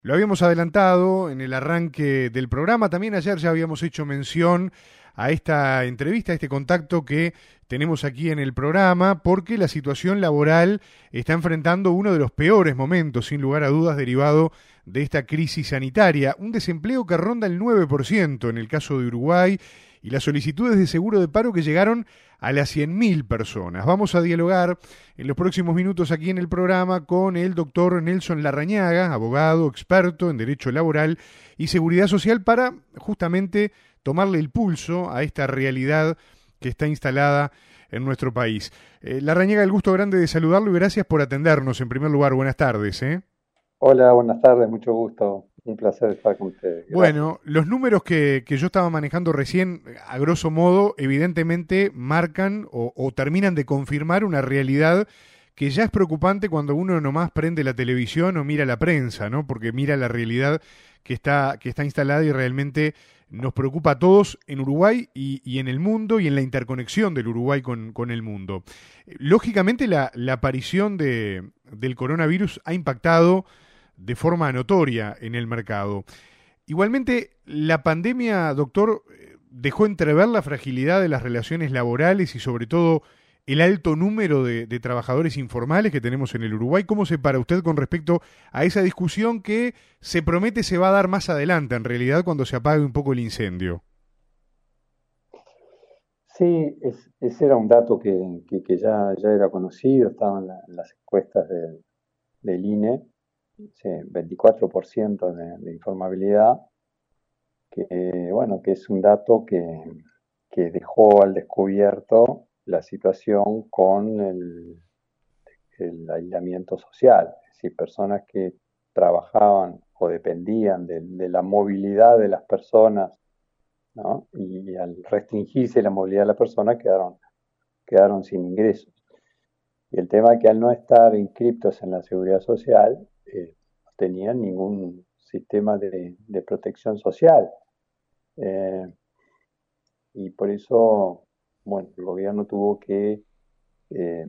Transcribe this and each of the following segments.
Lo habíamos adelantado en el arranque del programa, también ayer ya habíamos hecho mención a esta entrevista, a este contacto que tenemos aquí en el programa, porque la situación laboral está enfrentando uno de los peores momentos, sin lugar a dudas, derivado de esta crisis sanitaria. Un desempleo que ronda el 9% en el caso de Uruguay y las solicitudes de seguro de paro que llegaron a las 100.000 personas. Vamos a dialogar en los próximos minutos aquí en el programa con el doctor Nelson Larrañaga, abogado, experto en Derecho Laboral y Seguridad Social, para justamente tomarle el pulso a esta realidad que está instalada en nuestro país. Larrañaga, el gusto grande de saludarlo y gracias por atendernos. En primer lugar, buenas tardes. Hola, buenas tardes, mucho gusto. Un placer estar con ustedes. Gracias. Bueno, los números que yo estaba manejando recién, a grosso modo, evidentemente marcan o terminan de confirmar una realidad que ya es preocupante cuando uno nomás prende la televisión o mira la prensa, ¿no? Porque mira la realidad que está instalada y realmente nos preocupa a todos en Uruguay y en el mundo y en la interconexión del Uruguay con el mundo. Lógicamente la aparición del coronavirus ha impactado de forma notoria en el mercado. Igualmente, la pandemia, doctor, dejó entrever la fragilidad de las relaciones laborales y sobre todo el alto número de trabajadores informales que tenemos en el Uruguay. ¿Cómo se para usted con respecto a esa discusión que se promete se va a dar más adelante, en realidad, cuando se apague un poco el incendio? Sí, ese era un dato que ya era conocido, estaba en las encuestas del INE, sí, 24% de informabilidad, bueno, que es un dato que dejó al descubierto la situación con el aislamiento social, es decir, personas que trabajaban o dependían de la movilidad de las personas, ¿no? Y al restringirse la movilidad de la persona quedaron sin ingresos. Y el tema es que al no estar inscriptos en la seguridad social, no tenían ningún sistema de protección social. Eh, y por eso, bueno, el gobierno tuvo que eh,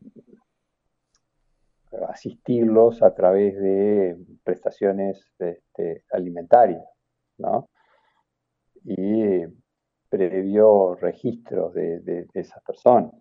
asistirlos a través de prestaciones alimentarias, ¿no? Y previó registros de esas personas.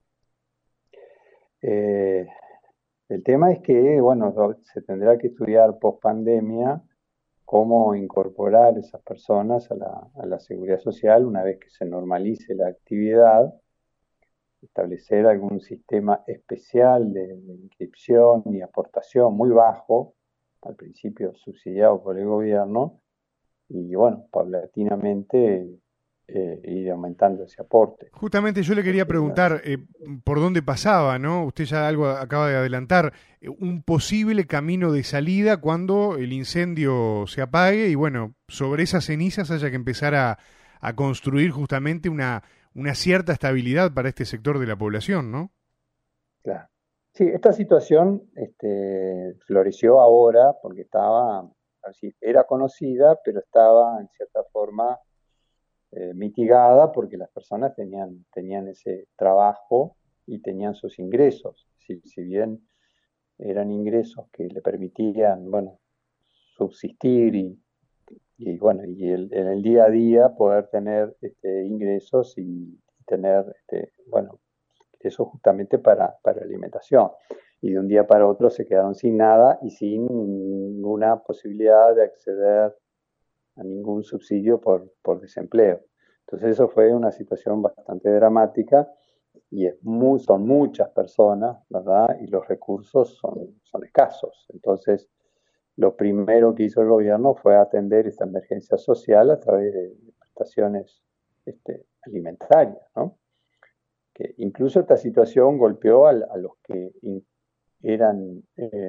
Eh, el tema es que, bueno, se tendrá que estudiar post pandemia cómo incorporar esas personas a la seguridad social una vez que se normalice la actividad, establecer algún sistema especial de inscripción y aportación muy bajo, al principio subsidiado por el gobierno, y bueno, paulatinamente ir aumentando ese aporte. Justamente yo le quería Porque no, preguntar por dónde pasaba, ¿no? Usted ya algo acaba de adelantar, un posible camino de salida cuando el incendio se apague y bueno, sobre esas cenizas haya que empezar a construir justamente una cierta estabilidad para este sector de la población, ¿no? claro. Sí, esta situación floreció ahora porque estaba, así, era conocida, pero estaba en cierta forma mitigada porque las personas tenían ese trabajo y tenían sus ingresos. Si bien eran ingresos que le permitían, bueno, subsistir bueno, en el día a día poder tener ingresos y tener, bueno, eso justamente para alimentación. Y de un día para otro se quedaron sin nada y sin ninguna posibilidad de acceder a ningún subsidio por desempleo. Entonces eso fue una situación bastante dramática y son muchas personas, ¿verdad? Y los recursos son escasos. Entonces, lo primero que hizo el gobierno fue atender esta emergencia social a través de prestaciones alimentarias, ¿no? Que incluso esta situación golpeó a los que eran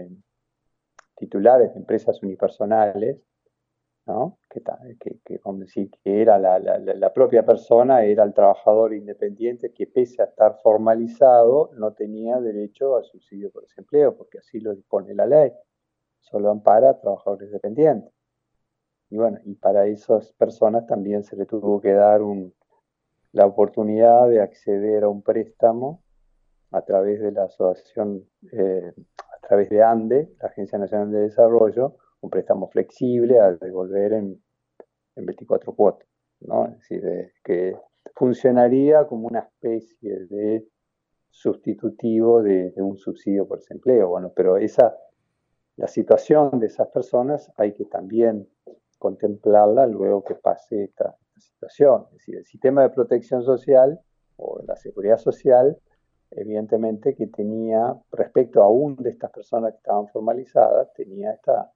titulares de empresas unipersonales, ¿no? Vamos a decir, que era la propia persona, era el trabajador independiente que pese a estar formalizado no tenía derecho al subsidio por desempleo, porque así lo dispone la ley, solo ampara a trabajadores dependientes. Y bueno, y para esas personas también se le tuvo que dar la oportunidad de acceder a un préstamo a través de la asociación, a través de ANDE, la Agencia Nacional de Desarrollo, un préstamo flexible a devolver en 24 cuotas, ¿no? Es decir, que funcionaría como una especie de sustitutivo de un subsidio por desempleo. Bueno, pero la situación de esas personas hay que también contemplarla luego que pase esta situación. Es decir, el sistema de protección social o la seguridad social, evidentemente que tenía, respecto aún de estas personas que estaban formalizadas, tenía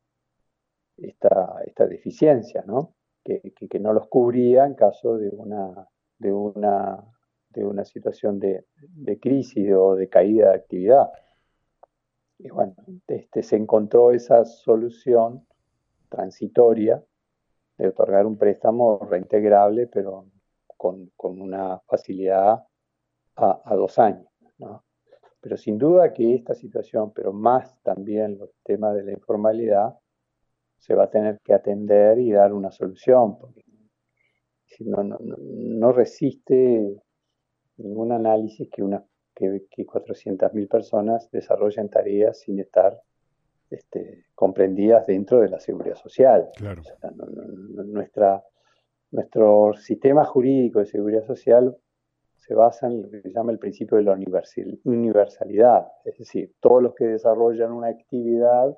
esta deficiencia, ¿no? Que no los cubría en caso de una, de una situación de crisis o de caída de actividad. Y bueno, se encontró esa solución transitoria de otorgar un préstamo reintegrable, pero con una facilidad a 2 años, ¿no? Pero sin duda que esta situación, pero más también los temas de la informalidad, se va a tener que atender y dar una solución, porque si no resiste ningún análisis que 400.000 personas desarrollen tareas sin estar comprendidas dentro de la seguridad social. Claro. O sea, nuestro sistema jurídico de seguridad social se basa en lo que se llama el principio de la universalidad, es decir, todos los que desarrollan una actividad,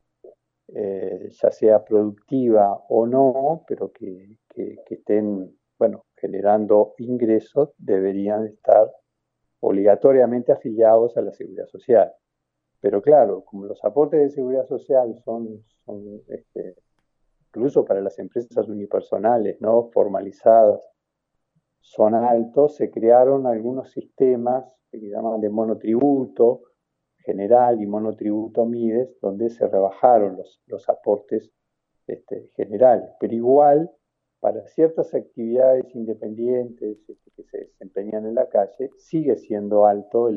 ya sea productiva o no, pero que estén, bueno, generando ingresos, deberían estar obligatoriamente afiliados a la seguridad social. Pero claro, como los aportes de seguridad social son incluso para las empresas unipersonales, ¿no?, formalizadas, son altos, se crearon algunos sistemas que llaman de monotributo general y monotributo MIDES, donde se rebajaron los aportes generales. Pero igual, para ciertas actividades independientes que se desempeñan en la calle, sigue siendo alto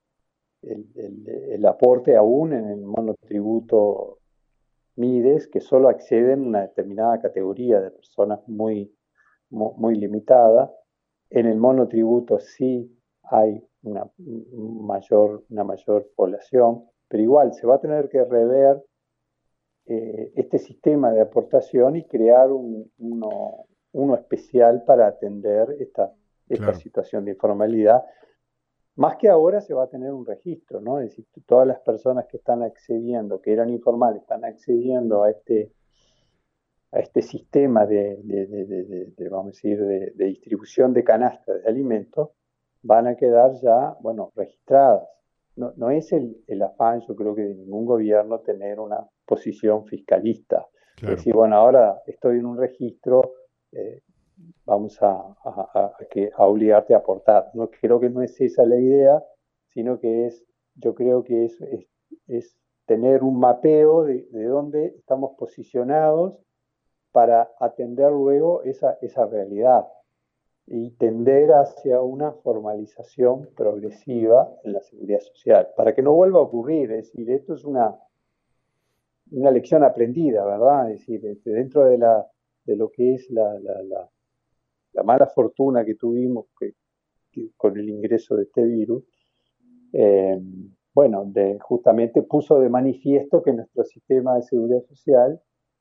el aporte aún en el monotributo MIDES, que solo acceden a una determinada categoría de personas muy, muy limitada. En el monotributo sí hay una mayor población, pero igual se va a tener que rever este sistema de aportación y crear uno especial para atender esta Claro. situación de informalidad. Más que ahora se va a tener un registro, ¿no? Es decir, todas las personas que están accediendo, que eran informales, están accediendo a este sistema vamos a decir, de distribución de canastas de alimentos, van a quedar ya, bueno, registradas. No es el afán, yo creo que de ningún gobierno, tener una posición fiscalista. Claro. Es decir, bueno, ahora estoy en un registro, vamos a obligarte a aportar. No creo que no es esa la idea, sino que yo creo que es tener un mapeo de dónde estamos posicionados para atender luego esa realidad y tender hacia una formalización progresiva en la seguridad social, para que no vuelva a ocurrir. Es decir, esto es una lección aprendida, ¿verdad? Es decir, dentro de lo que es la mala fortuna que tuvimos con el ingreso de este virus, bueno, justamente puso de manifiesto que nuestro sistema de seguridad social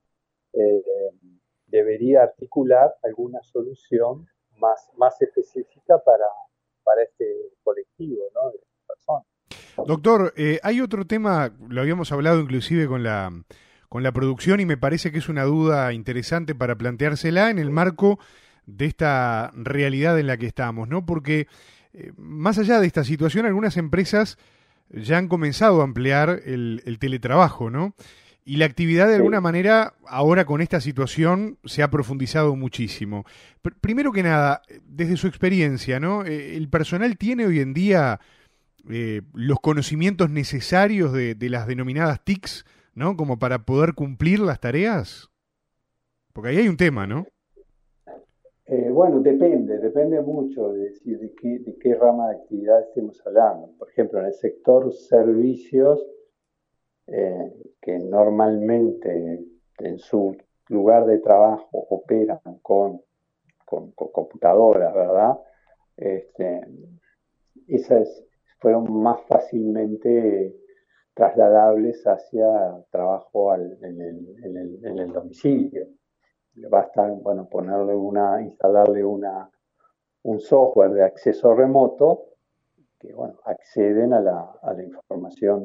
debería articular alguna solución más específica para este colectivo, ¿no?, de personas. Doctor, hay otro tema, lo habíamos hablado inclusive con la producción y me parece que es una duda interesante para planteársela en el marco de esta realidad en la que estamos, ¿no? Porque más allá de esta situación, algunas empresas ya han comenzado a ampliar el teletrabajo, ¿no? Y la actividad de alguna manera, ahora con esta situación, se ha profundizado muchísimo. Primero que nada, desde su experiencia, ¿no? ¿El personal tiene hoy en día los conocimientos necesarios de las denominadas TICs, ¿no? Como para poder cumplir las tareas? Porque ahí hay un tema, ¿no? Bueno, depende mucho de qué rama de actividad estemos hablando. Por ejemplo, en el sector servicios, que normalmente en su lugar de trabajo operan con computadoras, ¿verdad? Esas fueron más fácilmente trasladables hacia trabajo en el domicilio. Basta, bueno, instalarle un software de acceso remoto que, bueno, acceden a la información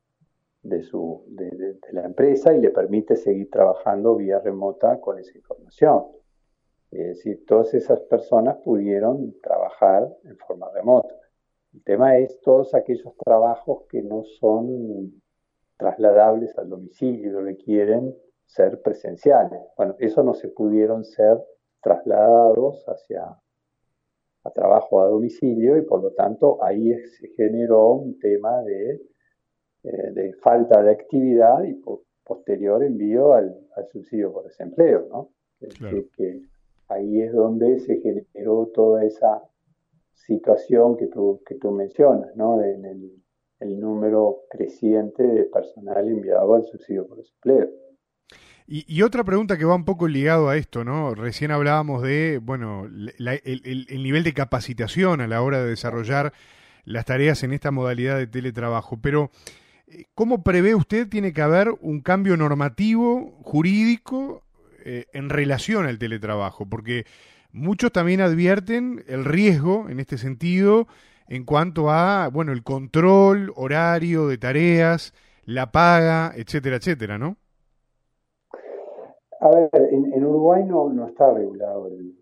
de la empresa y le permite seguir trabajando vía remota con esa información. Es decir, todas esas personas pudieron trabajar en forma remota. El tema es todos aquellos trabajos que no son trasladables al domicilio, requieren ser presenciales. Bueno, eso no se pudieron ser trasladados a trabajo a domicilio y por lo tanto ahí se generó un tema de falta de actividad y posterior envío al subsidio por desempleo, ¿no? Es Claro. decir, que ahí es donde se generó toda esa situación que tú mencionas, ¿no? En el número creciente de personal enviado al subsidio por desempleo. Y otra pregunta que va un poco ligado a esto, ¿no? Recién hablábamos de, bueno, el nivel de capacitación a la hora de desarrollar las tareas en esta modalidad de teletrabajo, pero ¿cómo prevé usted tiene que haber un cambio normativo, jurídico, en relación al teletrabajo? Porque muchos también advierten el riesgo en este sentido en cuanto a, bueno, el control horario de tareas, la paga, etcétera, etcétera, ¿no? A ver, en Uruguay no está regulado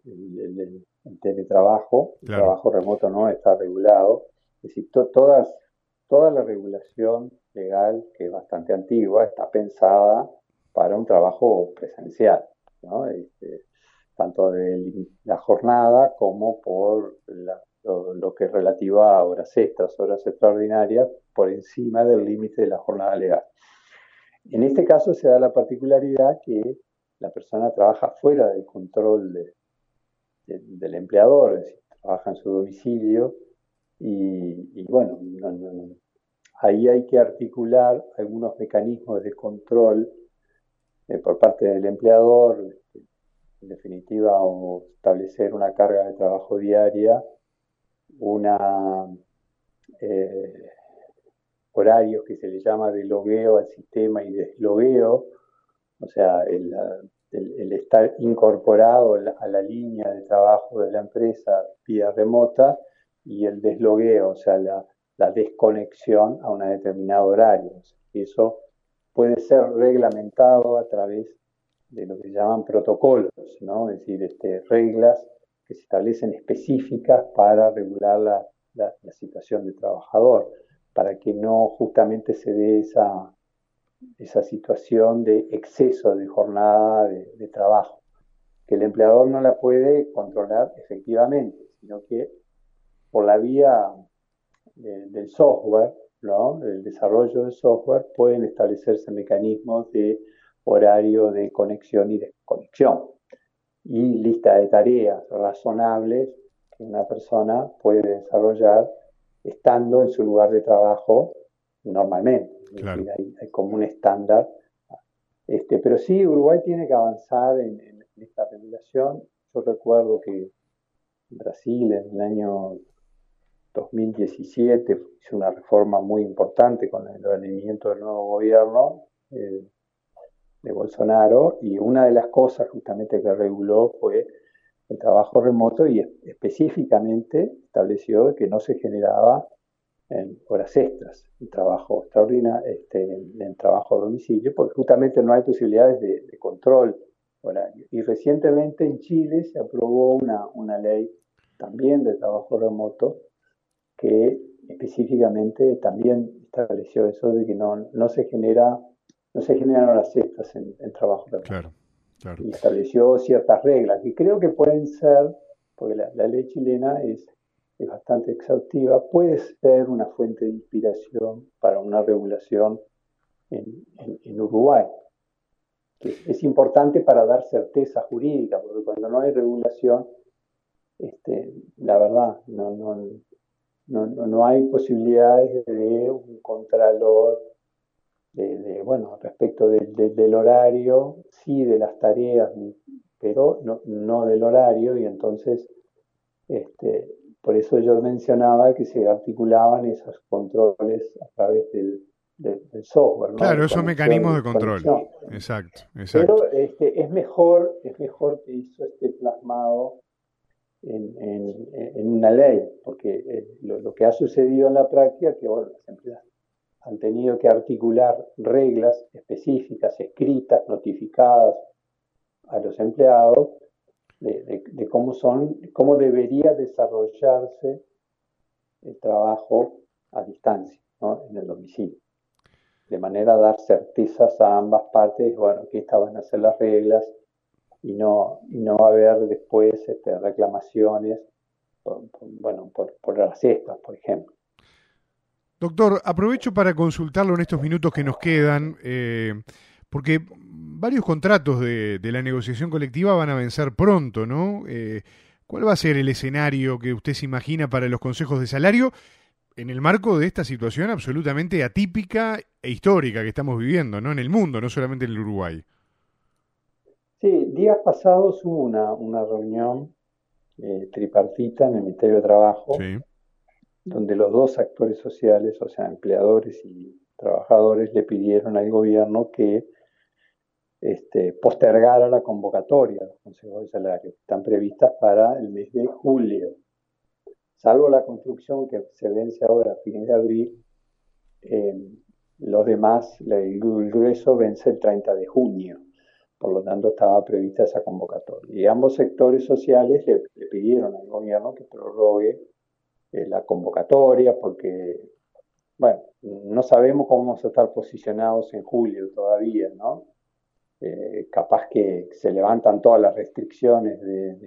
el teletrabajo, el Claro, trabajo remoto no está regulado. Es decir, toda la regulación legal, que es bastante antigua, está pensada para un trabajo presencial, ¿no? Tanto de la jornada como por lo que es relativo a horas extras, horas extraordinarias, por encima del límite de la jornada legal. En este caso se da la particularidad que la persona trabaja fuera del control del empleador, es decir, trabaja en su domicilio y bueno, ahí hay que articular algunos mecanismos de control por parte del empleador, en definitiva, o establecer una carga de trabajo diaria, una eh, horarios que se le llama de logueo al sistema y deslogueo, o sea, el estar incorporado a la línea de trabajo de la empresa vía remota y el deslogueo, o sea, la desconexión a un determinado horario. O sea, eso puede ser reglamentado a través de lo que llaman protocolos, ¿no? Es decir, reglas que se establecen específicas para regular la situación del trabajador, para que no justamente se dé esa situación de exceso de jornada de trabajo, que el empleador no la puede controlar efectivamente, sino que por la vía del software, ¿no? Del desarrollo del software, pueden establecerse mecanismos de horario de conexión y desconexión y lista de tareas razonables que una persona puede desarrollar estando en su lugar de trabajo normalmente. Es claro. decir, hay como un estándar. Pero sí, Uruguay tiene que avanzar en esta regulación. Yo recuerdo que Brasil en el año 2017 hizo una reforma muy importante con el advenimiento del nuevo gobierno de Bolsonaro y una de las cosas justamente que reguló fue el trabajo remoto y específicamente estableció que no se generaba en horas extras, el trabajo extraordinario, en trabajo a domicilio, porque justamente no hay posibilidades de control horario. Y recientemente en Chile se aprobó una ley también de trabajo remoto que específicamente también estableció eso de que no se generan horas extras en trabajo remoto. Claro, claro. Y estableció ciertas reglas que creo que pueden ser, porque la ley chilena es bastante exhaustiva, puede ser una fuente de inspiración para una regulación en Uruguay, que es importante para dar certeza jurídica, porque cuando no hay regulación, la verdad, no hay posibilidades de un contralor bueno, respecto del horario, sí de las tareas, pero no del horario, y entonces, por eso yo mencionaba que se articulaban esos controles a través del software, ¿no? Claro, De esos conexión y mecanismos de control. desconexión. Exacto, exacto. Pero es mejor que eso esté plasmado en una ley, porque lo que ha sucedido en la práctica es que bueno, las empresas han tenido que articular reglas específicas, escritas, notificadas a los empleados de cómo debería desarrollarse el trabajo a distancia, ¿no? En el domicilio. De manera a dar certezas a ambas partes, bueno, que estas van a ser las reglas y no haber después reclamaciones por las cestas, por ejemplo. Doctor, aprovecho para consultarlo en estos minutos que nos quedan, porque varios contratos de la negociación colectiva van a vencer pronto, ¿no? ¿Cuál va a ser el escenario que usted se imagina para los consejos de salario en el marco de esta situación absolutamente atípica e histórica que estamos viviendo, ¿no? En el mundo, no solamente en el Uruguay. Sí, días pasados hubo una reunión tripartita en el Ministerio de Trabajo, Sí. donde los dos actores sociales, o sea, empleadores y trabajadores, le pidieron al gobierno que postergara la convocatoria de los consejos de salario, que están previstas para el mes de julio. Salvo la construcción que se vence ahora a fines de abril, eh, los demás, el grueso vence el 30 de junio. Por lo tanto, estaba prevista esa convocatoria. Y ambos sectores sociales le pidieron al gobierno que prorrogue la convocatoria porque, bueno, no sabemos cómo vamos a estar posicionados en julio todavía, ¿no? Capaz que se levantan todas las restricciones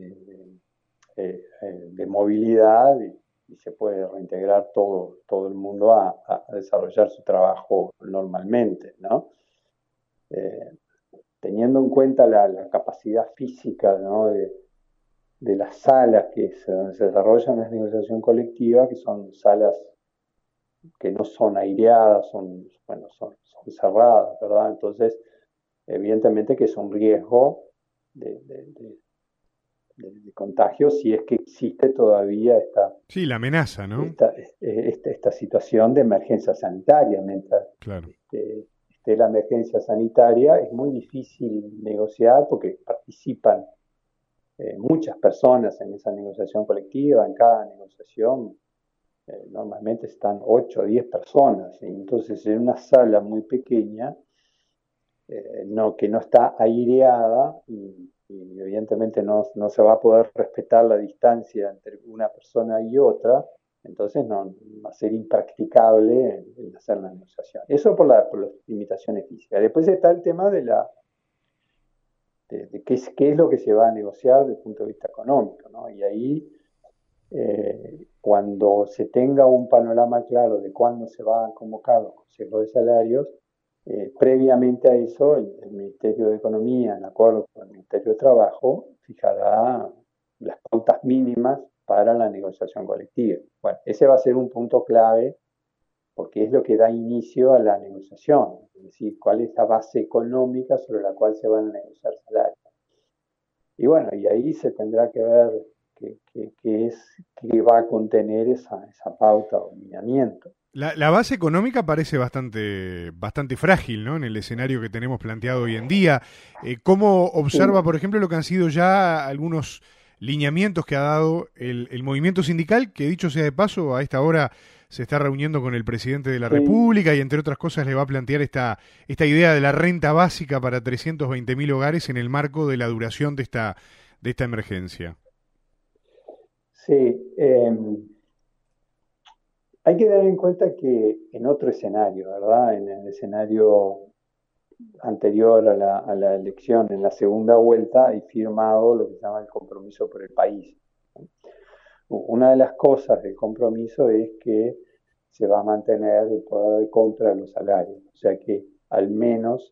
de movilidad y se puede reintegrar todo el mundo a desarrollar su trabajo normalmente, ¿no? Eh, Teniendo en cuenta la capacidad física, ¿no? de las salas que se desarrollan en la negociación colectiva, que son salas que no son aireadas, son cerradas, ¿verdad? Entonces, evidentemente que es un riesgo de, de, de, de contagio si es que existe todavía Sí, la amenaza, ¿no? esta situación de emergencia sanitaria. Mientras Claro. esté la emergencia sanitaria, es muy difícil negociar porque participan muchas personas en esa negociación colectiva. En cada negociación normalmente están 8 o 10 personas, y entonces en una sala muy pequeña, que no está aireada y evidentemente no se va a poder respetar la distancia entre una persona y otra, entonces no va a ser impracticable el hacer la negociación. Eso por las limitaciones físicas. Después está el tema de qué es lo que se va a negociar desde el punto de vista económico, ¿no? Y ahí, cuando se tenga un panorama claro de cuándo se van a convocar los consejos de salarios, previamente a eso, el Ministerio de Economía, en acuerdo con el Ministerio de Trabajo, fijará las pautas mínimas para la negociación colectiva. Bueno, ese va a ser un punto clave porque es lo que da inicio a la negociación, es decir, cuál es la base económica sobre la cual se van a negociar salarios. Y bueno, y ahí se tendrá que ver qué va a contener esa pauta o lineamiento. La base económica parece bastante frágil, ¿no? En el escenario que tenemos planteado hoy en día. ¿Cómo observa, Sí, por ejemplo, lo que han sido ya algunos lineamientos que ha dado el movimiento sindical, que dicho sea de paso, a esta hora se está reuniendo con el presidente de la sí, República y entre otras cosas le va a plantear esta idea de la renta básica para 320.000 hogares en el marco de la duración de esta emergencia? sí. Hay que tener en cuenta que en otro escenario, ¿verdad? En el escenario anterior a la elección, en la segunda vuelta, hay firmado lo que se llama el compromiso por el país. Una de las cosas del compromiso es que se va a mantener el poder de compra de los salarios, o sea que al menos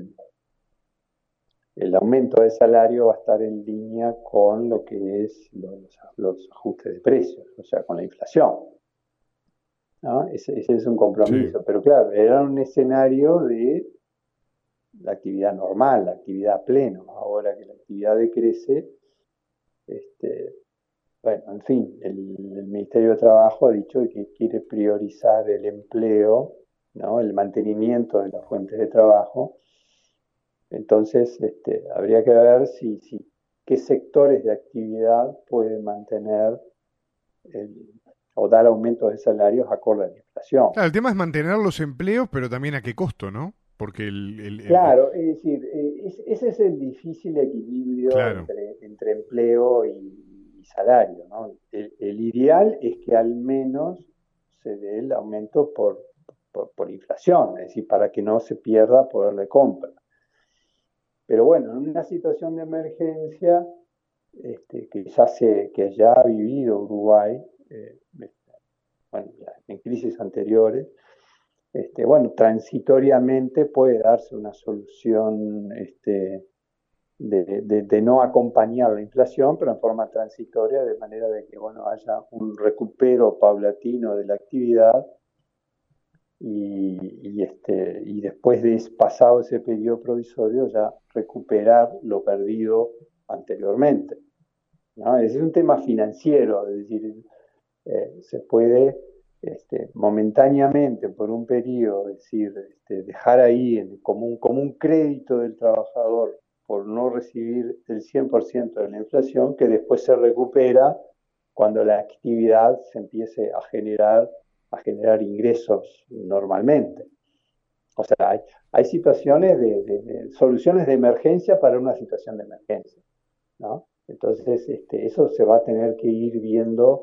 el aumento de salario va a estar en línea con lo que es los ajustes de precios, o sea, con la inflación, ¿no? Ese es un Sí. compromiso, pero claro, era un escenario de la actividad normal, la actividad plena. Ahora que la actividad decrece, este, bueno, en fin, el Ministerio de Trabajo ha dicho que quiere priorizar el empleo ¿no? El mantenimiento de las fuentes de trabajo. Entonces, habría que ver qué sectores de actividad pueden mantener el- o dar aumentos de salarios acorde a la inflación. Claro, el tema es mantener los empleos, pero también a qué costo, ¿no? Porque Claro, es decir, ese es el difícil equilibrio claro, entre empleo y salario, ¿no? El ideal es que al menos se dé el aumento por inflación, es decir, para que no se pierda poder de compra. Pero bueno, en una situación de emergencia que ya ha vivido Uruguay, bueno, ya en crisis anteriores, bueno, transitoriamente puede darse una solución de no acompañar la inflación, pero en forma transitoria, de manera de que bueno, haya un recupero paulatino de la actividad y después de pasado ese periodo provisorio ya recuperar lo perdido anteriormente, ¿no? Es un tema financiero, es decir, se puede momentáneamente por un periodo, es decir, dejar ahí como un crédito del trabajador por no recibir el 100% de la inflación, que después se recupera cuando la actividad se empiece a generar ingresos normalmente. O sea, hay situaciones soluciones de emergencia para una situación de emergencia, ¿no? Entonces, eso se va a tener que ir viendo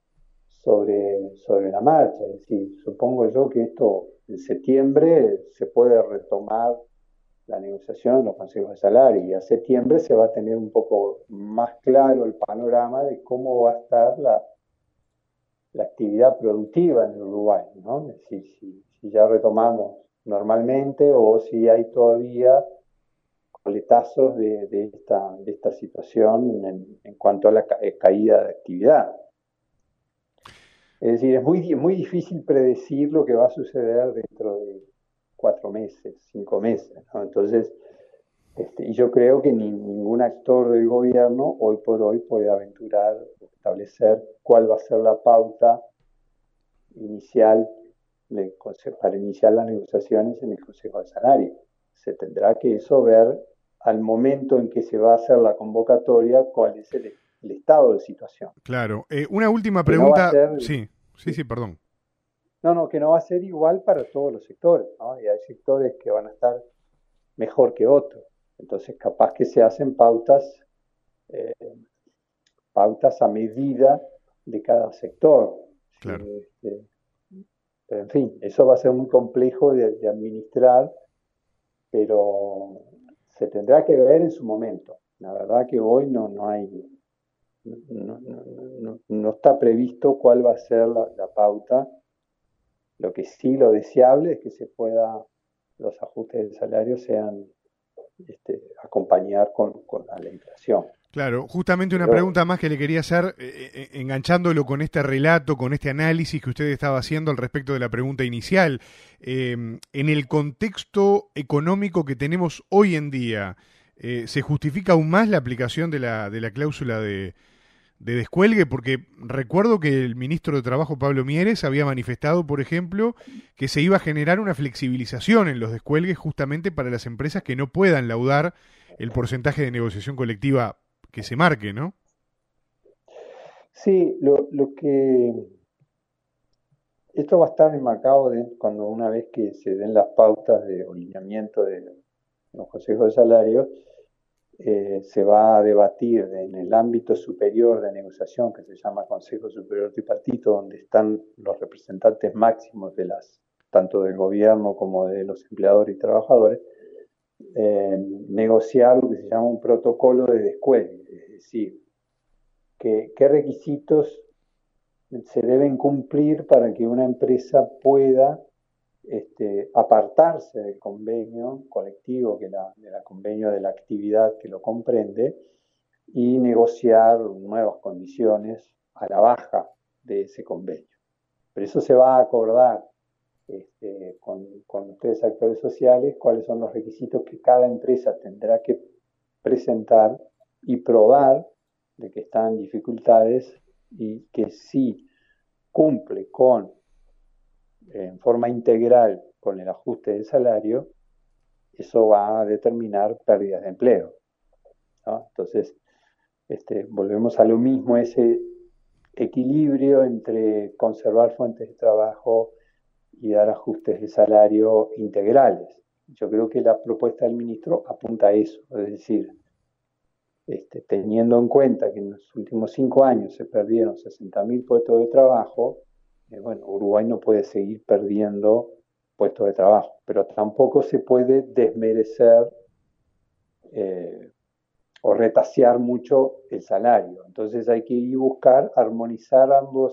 sobre la marcha. Es decir, supongo yo que esto en septiembre se puede retomar la negociación en los consejos de salario y a septiembre se va a tener un poco más claro el panorama de cómo va a estar la actividad productiva en Uruguay, ¿no? Es decir, si ya retomamos normalmente o si hay todavía coletazos de esta situación en cuanto a la caída de actividad. Es decir, es muy difícil predecir lo que va a suceder dentro de 4 meses, 5 meses, ¿no? Entonces, y yo creo que ningún actor del gobierno hoy por hoy puede aventurar o establecer cuál va a ser la pauta inicial para iniciar las negociaciones en el Consejo de Salario. Se tendrá que eso ver al momento en que se va a hacer la convocatoria cuál es el estado de situación. claro. Una última Que no va a pregunta, ser sí, sí, sí, perdón. No, que no va a ser igual para todos los sectores, ¿no? Y hay sectores que van a estar mejor que otros. Entonces, capaz que se hacen eh, pautas a medida de cada sector. Sí, Claro. pero en fin, eso va a ser muy complejo de administrar, pero se tendrá que ver en su momento. La verdad que hoy no hay, no está previsto cuál va a ser la pauta. Lo que sí, lo deseable es que los ajustes de salario sean acompañar con la inflación. Claro, justamente una Pero pregunta más que le quería hacer, enganchándolo con este relato, con este análisis que usted estaba haciendo al respecto de la pregunta inicial. En el contexto económico que tenemos hoy en día, ¿se justifica aún más la aplicación de la cláusula de descuelgue? Porque recuerdo que el ministro de Trabajo, Pablo Mieres, había manifestado, por ejemplo, que se iba a generar una flexibilización en los descuelgues justamente para las empresas que no puedan laudar el porcentaje de negociación colectiva que se marque, ¿no? sí, lo que esto va a estar enmarcado cuando una vez que se den las pautas de alineamiento de los consejos de salario, se va a debatir en el ámbito superior de negociación que se llama Consejo Superior Tripartito, donde están los representantes máximos tanto del gobierno como de los empleadores y trabajadores, negociar lo que se llama un protocolo de descuelgue, es decir, qué requisitos se deben cumplir para que una empresa pueda apartarse del convenio colectivo, de la convenio de la actividad que lo comprende, y negociar nuevas condiciones a la baja de ese convenio. Pero eso se va a acordar con los tres actores sociales, cuáles son los requisitos que cada empresa tendrá que presentar y probar de que están en dificultades y que si cumple en forma integral con el ajuste del salario, eso va a determinar pérdidas de empleo, ¿no? Entonces, volvemos a lo mismo, ese equilibrio entre conservar fuentes de trabajo y dar ajustes de salario integrales. Yo creo que la propuesta del ministro apunta a eso, es decir, teniendo en cuenta que en los últimos 5 años se perdieron 60.000 puestos de trabajo, bueno, Uruguay no puede seguir perdiendo puestos de trabajo, pero tampoco se puede desmerecer o retasear mucho el salario. Entonces hay que ir buscar armonizar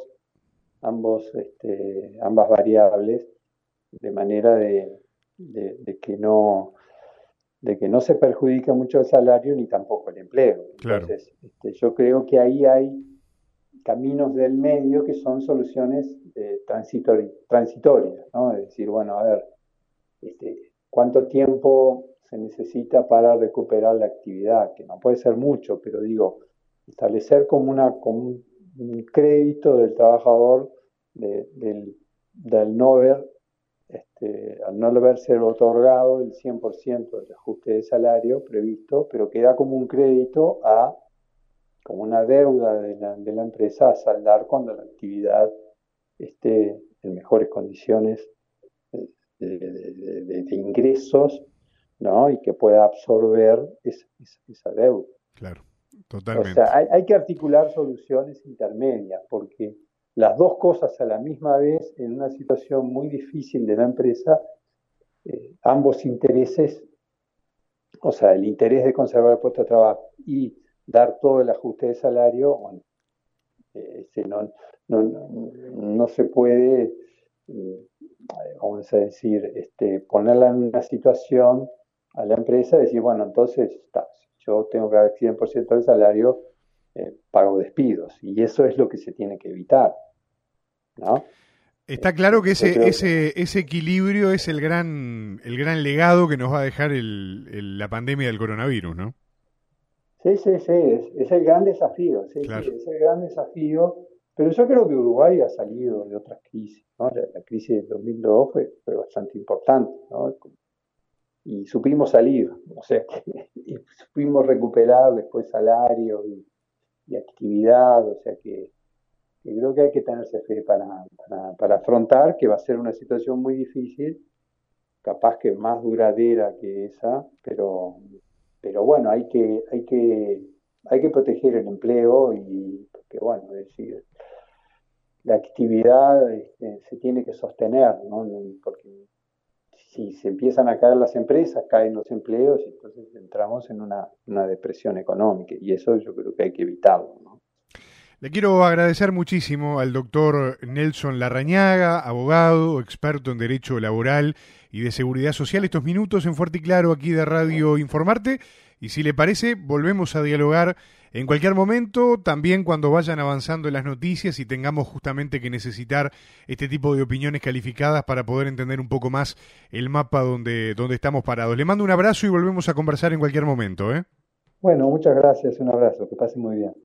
ambas variables de manera de que no se perjudique mucho el salario ni tampoco el empleo. Claro. Entonces, yo creo que ahí hay caminos del medio que son soluciones transitorias, ¿no? Es decir, bueno, a ver, ¿cuánto tiempo se necesita para recuperar la actividad? Que no puede ser mucho, pero digo, establecer como un crédito del trabajador del no ver, al no haberse otorgado el 100% del ajuste de salario previsto, pero queda como un crédito como una deuda de la empresa a saldar cuando la actividad esté en mejores condiciones de ingresos, ¿no? Y que pueda absorber esa deuda. Claro, O totalmente. sea, hay que articular soluciones intermedias, porque las dos cosas a la misma vez, en una situación muy difícil de la empresa, ambos intereses, o sea, el interés de conservar el puesto de trabajo y dar todo el ajuste de salario, bueno, no se puede, vamos a decir, ponerla en una situación a la empresa, decir, bueno, entonces yo tengo que dar 100% del salario, pago despidos, y eso es lo que se tiene que evitar, ¿no? Está claro que Yo creo ese equilibrio es el gran legado que nos va a dejar la pandemia del coronavirus, ¿no? sí, sí, sí, es el gran desafío, sí, sí, Claro. es el gran desafío, pero yo creo que Uruguay ha salido de otras crisis, ¿no? La crisis del 2002 fue bastante importante, ¿no? Y supimos salir, o sea, y supimos recuperar después salario y actividad, o sea que creo que hay que tenerse fe para afrontar que va a ser una situación muy difícil, capaz que más duradera que esa, pero bueno, hay que proteger el empleo y, porque bueno, es decir, la actividad se tiene que sostener, ¿no? Porque si se empiezan a caer las empresas, caen los empleos y entonces entramos en una depresión económica y eso yo creo que hay que evitarlo, ¿no? Le quiero agradecer muchísimo al doctor Nelson Larrañaga, abogado, experto en Derecho Laboral y de Seguridad Social, estos minutos en Fuerte y Claro aquí de Radio Informarte. Y si le parece, volvemos a dialogar en cualquier momento, también cuando vayan avanzando en las noticias y tengamos justamente que necesitar este tipo de opiniones calificadas para poder entender un poco más el mapa donde estamos parados. Le mando un abrazo y volvemos a conversar en cualquier momento, ¿eh? Bueno, muchas gracias, un abrazo, que pase muy bien.